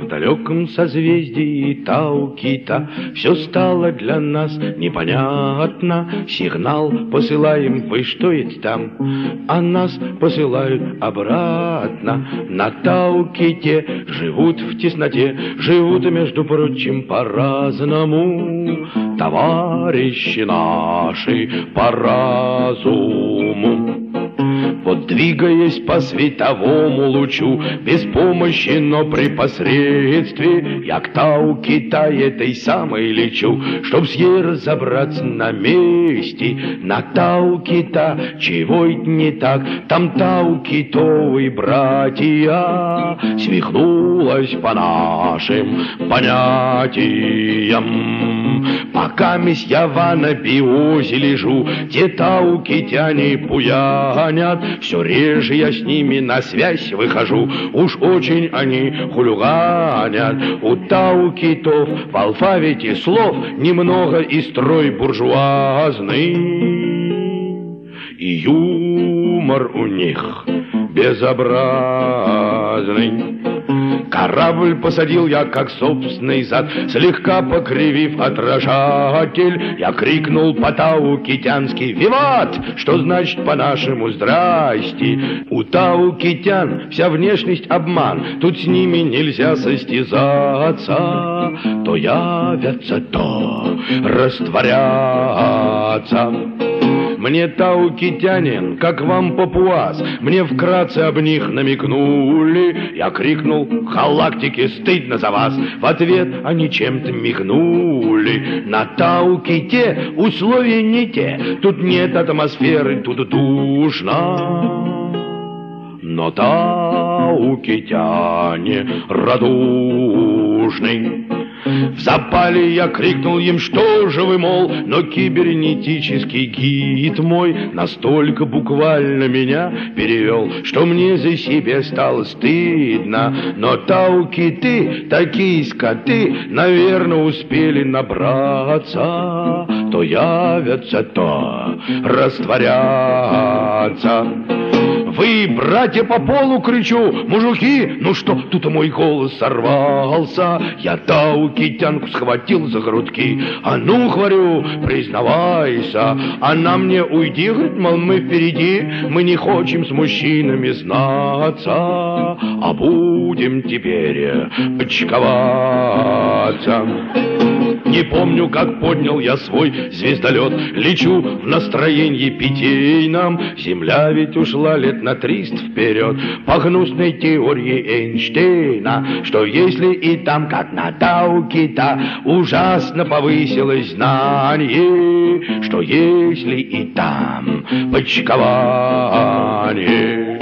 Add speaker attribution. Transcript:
Speaker 1: далеком созвездии Тау-Кита все стало для нас непонятно. Сигнал посылаем, вы что это там? А нас посылают обратно. На Тау-Ките живут в тесноте, живут, между прочим, по-разному. Товарищи наши по разуму. Вот двигаясь по световому лучу, без помощи, но при посредстве, я к Тау-Кита этой самой лечу, чтоб с ей разобраться на месте. На Тау-Кита чего это не так? Там Тау-Китовые братья свихнулась по нашим понятиям. Пока я в анабиозе лежу, те Тау-Китяне буянят, все реже я с ними на связь выхожу, уж очень они хулиганят. У Тау-Китов в алфавите слов немного и строй буржуазный, и юмор у них безобразный. Корабль посадил я, как собственный зад, слегка покривив отражатель. Я крикнул по-тау-китянски «Виват!», что значит по-нашему «Здрасте!». У тау-китян вся внешность обман, тут с ними нельзя состязаться. То явятся, то растворятся. Мне тау-китянин, как вам папуас, мне вкратце об них намекнули. Я крикнул «Халактики, стыдно за вас!». В ответ они чем-то мигнули. На Тау-Ките условия не те, тут нет атмосферы, тут душно. Но тау-китяне радушны. В запале я крикнул им, что же вы, мол, но кибернетический гид мой настолько буквально меня перевел, что мне за себя стало стыдно. Но тау-киты, такие скоты, наверное, успели набраться. То явятся, то растворятся. Вы, братья, по полу, кричу, мужики, ну что, тут мой голос сорвался. Я тау-китянку схватил за грудки. А ну, говорю, признавайся. Она мне уйди, говорит, мол, мы впереди, мы не хотим с мужчинами знаться, а будем теперь почковаться. Не помню, как поднял я свой звездолет, лечу в настроении питейном. Земля ведь ушла лет на 300 вперед по гнусной теории Эйнштейна, что если и там, как на Тау-Кита, ужасно повысилось знание, что если и там почкование.